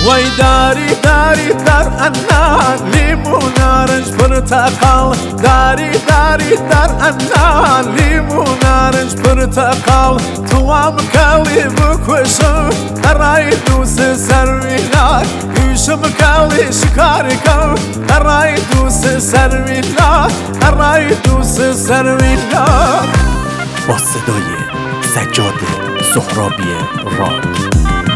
وای داری داری در انان لیمو نارنج پرتقال داری داری در انان لیمو نارنج پرتقال تو هم کلی بکشم هرای دوست سرویلار یوشم کلی شکاری کن هرای دوست سرویلار هرای دوست سرویلار. با صدای سجاد سهرابی راک.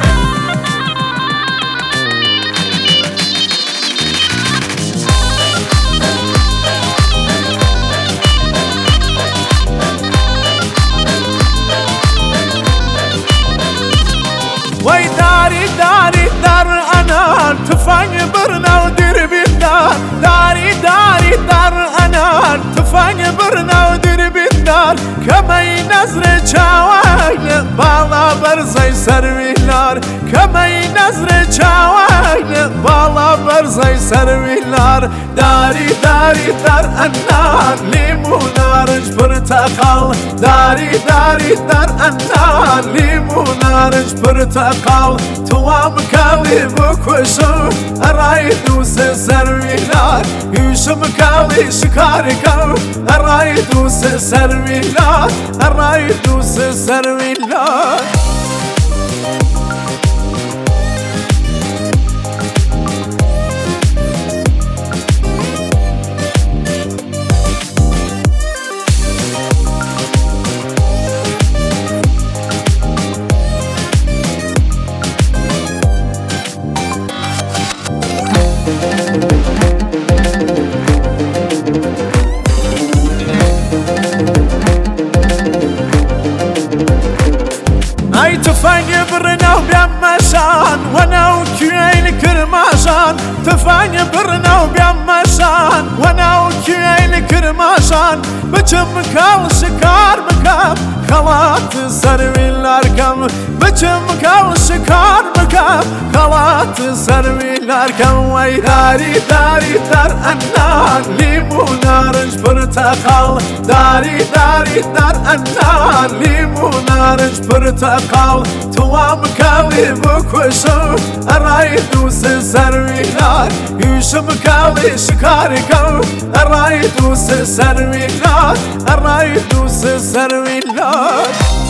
وای داری داری در انان تفنگ برنا و دیر بیدار داری داری در انان تفنگ برنا و دیر بیدار کمی نظر چاوین بالا برزای سرویلار کمی نظر چاوین بالا برزای سرویلار داری داری در انان لیمو نارنج پرتقال داری داری در انان لیمو نارنج پرتقال تو هم کلی بکشم هرای دوست سرویلار یوشم کلی شکاری کن هرای دوست سرویلار هرای دوست سرویلار. ای تفنگ برنا و بیامشان ونو کیل کرماشان تفنگ برنا و بیامشان ونو کیل کرماشان بچم کال شکار مکم خلات سرویلار کم بچم کال شکار مکم خلات سرویلار کم وای داری داری در انان لیمو نارنج پرتقال داری داری در انان لیمو نارنج پرتقال تو هم کلی بکشم هرای دوست سرویلار یوشم کلی شکاری کن هرای دوست سرویلار هرای دوست سرویلار.